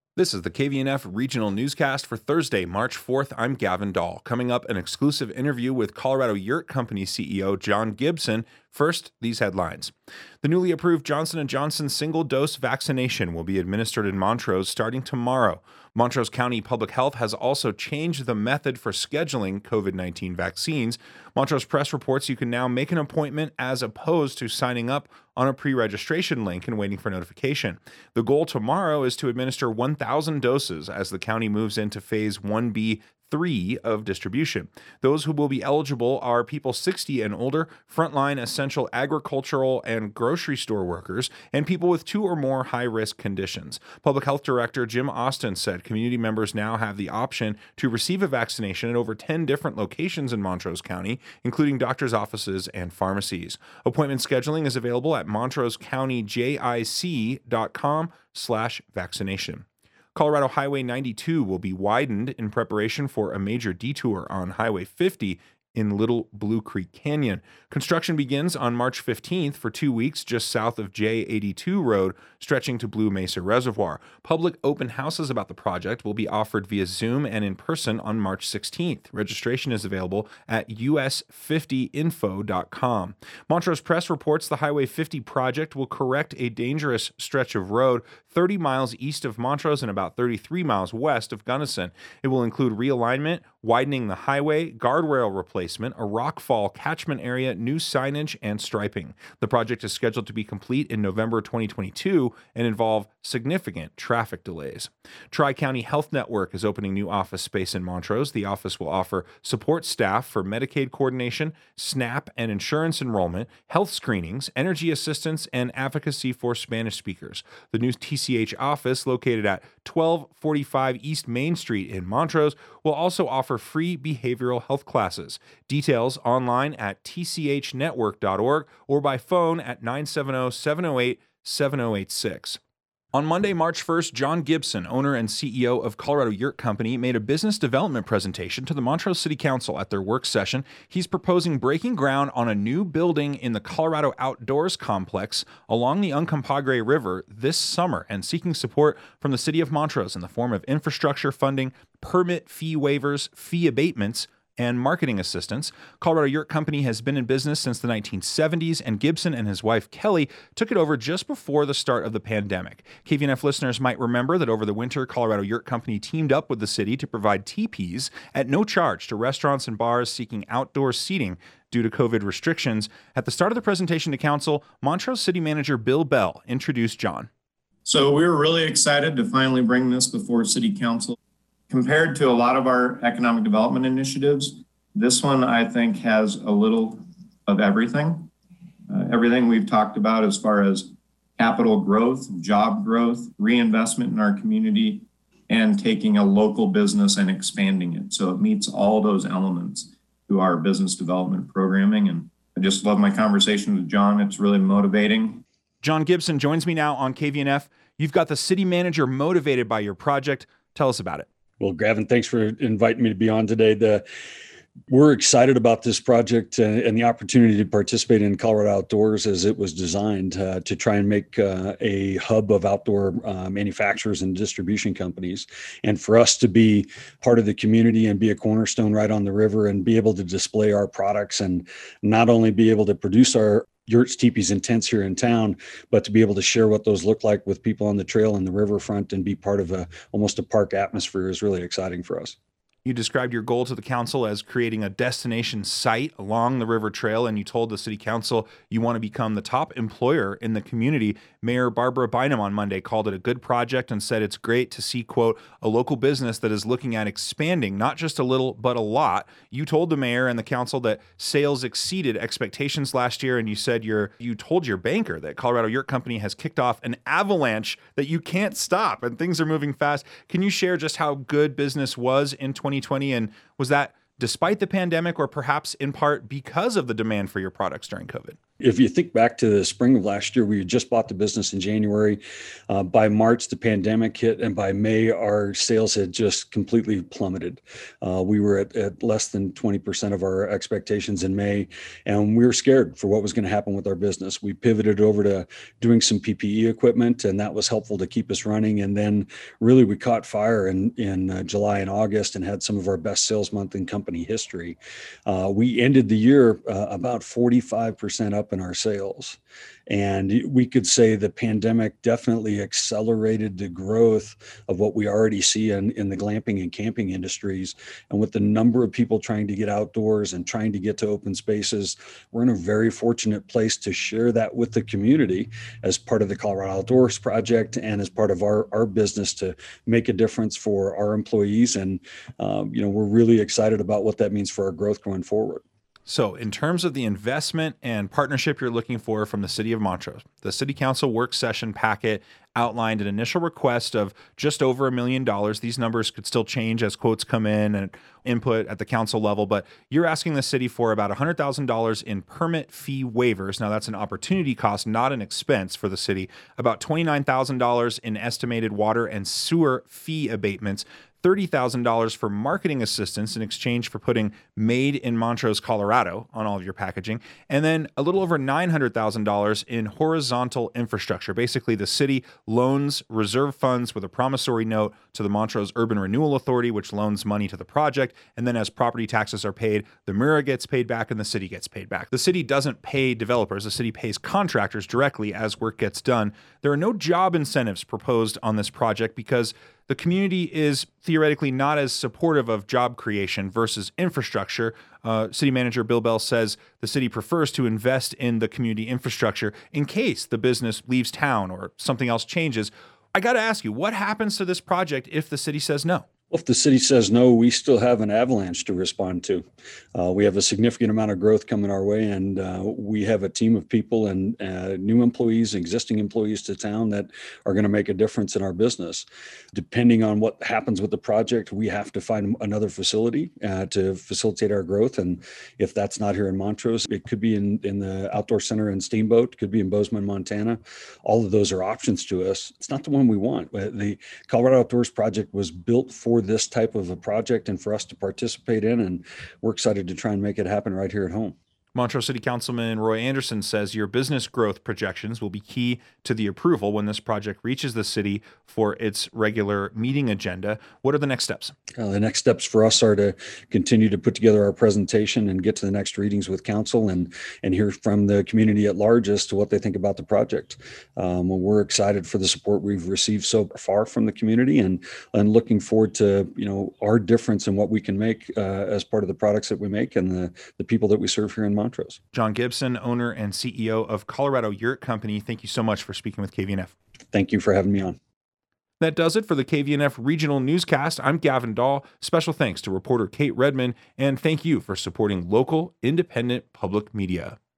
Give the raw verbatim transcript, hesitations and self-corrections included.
This is the K V N F Regional Newscast for Thursday, March fourth. I'm Gavin Dahl. Coming up, an exclusive interview with Colorado Yurt Company C E O John Gibson. First, these headlines. The newly approved Johnson and Johnson single-dose vaccination will be administered in Montrose starting tomorrow. Montrose County Public Health has also changed the method for scheduling COVID nineteen vaccines. Montrose Press reports you can now make an appointment as opposed to signing up on a pre-registration link and waiting for notification. The goal tomorrow is to administer one thousand doses as the county moves into Phase one B three of distribution. Those who will be eligible are people sixty and older, frontline essential agricultural and grocery store workers, and people with two or more high-risk conditions. Public Health Director Jim Austin said community members now have the option to receive a vaccination at over ten different locations in Montrose County, including doctors' offices and pharmacies. Appointment scheduling is available at montrose county j i c dot com slash vaccination. Colorado Highway ninety-two will be widened in preparation for a major detour on Highway fifty in Little Blue Creek Canyon. Construction begins on March fifteenth for two weeks just south of J eighty-two Road, stretching to Blue Mesa Reservoir. Public open houses about the project will be offered via Zoom and in person on March sixteenth. Registration is available at u s fifty info dot com. Montrose Press reports the Highway fifty project will correct a dangerous stretch of road thirty miles east of Montrose and about thirty-three miles west of Gunnison. It will include realignment, widening the highway, guardrail replacement, a rockfall catchment area, new signage, and striping. The project is scheduled to be complete in November twenty twenty-two and involve significant traffic delays. Tri-County Health Network is opening new office space in Montrose. The office will offer support staff for Medicaid coordination, SNAP and insurance enrollment, health screenings, energy assistance, and advocacy for Spanish speakers. The new T C H office, located at twelve forty-five East Main Street in Montrose, will also offer free behavioral health classes. Details online at t c h network dot org or by phone at nine seven zero, seven zero eight, seven zero eight six. On Monday, March first, John Gibson, owner and C E O of Colorado Yurt Company, made a business development presentation to the Montrose City Council at their work session. He's proposing breaking ground on a new building in the Colorado Outdoors Complex along the Uncompahgre River this summer and seeking support from the City of Montrose in the form of infrastructure funding, permit fee waivers, fee abatements, and marketing assistance. Colorado Yurt Company has been in business since the nineteen seventies, and Gibson and his wife Kelly took it over just before the start of the pandemic. K V N F listeners might remember that over the winter, Colorado Yurt Company teamed up with the city to provide teepees at no charge to restaurants and bars seeking outdoor seating due to COVID restrictions. At the start of the presentation to council, Montrose City Manager Bill Bell introduced John. So we were really excited to finally bring this before City Council. Compared to a lot of our economic development initiatives, this one, I think, has a little of everything. Uh, everything we've talked about as far as capital growth, job growth, reinvestment in our community, and taking a local business and expanding it. So it meets all those elements to our business development programming. And I just love my conversation with John. It's really motivating. John Gibson joins me now on K V N F. You've got the city manager motivated by your project. Tell us about it. Well, Gavin, thanks for inviting me to be on today. The, we're excited about this project and, and the opportunity to participate in Colorado Outdoors as it was designed uh, to try and make uh, a hub of outdoor uh, manufacturers and distribution companies. And for us to be part of the community and be a cornerstone right on the river and be able to display our products and not only be able to produce our yurts, teepees, and tents here in town, but to be able to share what those look like with people on the trail and the riverfront and be part of a almost a park atmosphere is really exciting for us. You described your goal to the council as creating a destination site along the river trail, and you told the city council you want to become the top employer in the community. Mayor Barbara Bynum on Monday called it a good project and said it's great to see, quote, a local business that is looking at expanding, not just a little, but a lot. You told the mayor and the council that sales exceeded expectations last year, and you said you're, you told your banker that Colorado Yurt Company has kicked off an avalanche that you can't stop, and things are moving fast. Can you share just how good business was in twenty twenty, and was that despite the pandemic or perhaps in part because of the demand for your products during COVID? If you think back to the spring of last year, we had just bought the business in January. Uh, by March, the pandemic hit, and by May, our sales had just completely plummeted. Uh, we were at, at less than twenty percent of our expectations in May, and we were scared for what was going to happen with our business. We pivoted over to doing some P P E equipment, and that was helpful to keep us running. And then really we caught fire in, in uh, July and August and had some of our best sales month in company history. Uh, we ended the year uh, about forty-five percent up in our sales. And we could say the pandemic definitely accelerated the growth of what we already see in, in the glamping and camping industries. And with the number of people trying to get outdoors and trying to get to open spaces, we're in a very fortunate place to share that with the community as part of the Colorado Outdoors Project and as part of our, our business to make a difference for our employees. And, um, you know, we're really excited about what that means for our growth going forward. So in terms of the investment and partnership you're looking for from the City of Montrose, the City Council work session packet outlined an initial request of just over a million dollars. These numbers could still change as quotes come in and input at the council level, but you're asking the city for about one hundred thousand dollars in permit fee waivers. Now that's an opportunity cost, not an expense for the city. About twenty-nine thousand dollars in estimated water and sewer fee abatements, thirty thousand dollars for marketing assistance in exchange for putting Made in Montrose, Colorado on all of your packaging, and then a little over nine hundred thousand dollars in horizontal infrastructure. Basically, the city loans reserve funds with a promissory note to the Montrose Urban Renewal Authority, which loans money to the project, and then as property taxes are paid, the M U R A gets paid back and the city gets paid back. The city doesn't pay developers, the city pays contractors directly as work gets done. There are no job incentives proposed on this project because the community is theoretically not as supportive of job creation versus infrastructure. Uh, City Manager Bill Bell says the city prefers to invest in the community infrastructure in case the business leaves town or something else changes. I got to ask you, what happens to this project if the city says no? Well, if the city says no, we still have an avalanche to respond to. Uh, we have a significant amount of growth coming our way, and uh, we have a team of people and uh, new employees, existing employees to town that are going to make a difference in our business. Depending on what happens with the project, we have to find another facility uh, to facilitate our growth. And if that's not here in Montrose, it could be in, in the Outdoor Center in Steamboat, could be in Bozeman, Montana. All of those are options to us. It's not the one we want. The Colorado Outdoors Project was built for this type of a project and for us to participate in, and we're excited to try and make it happen right here at home. Montrose City Councilman Roy Anderson says your business growth projections will be key to the approval when this project reaches the city for its regular meeting agenda. What are the next steps? Uh, the next steps for us are to continue to put together our presentation and get to the next readings with council and and hear from the community at large as to what they think about the project. Um, we're excited for the support we've received so far from the community and and looking forward to you know our difference in what we can make uh, as part of the products that we make and the, the people that we serve here in Montrose. John Gibson, owner and C E O of Colorado Yurt Company, thank you so much for speaking with K V N F. Thank you for having me on. That does it for the K V N F Regional Newscast. I'm Gavin Dahl. Special thanks to reporter Kate Redman, and thank you for supporting local, independent public media.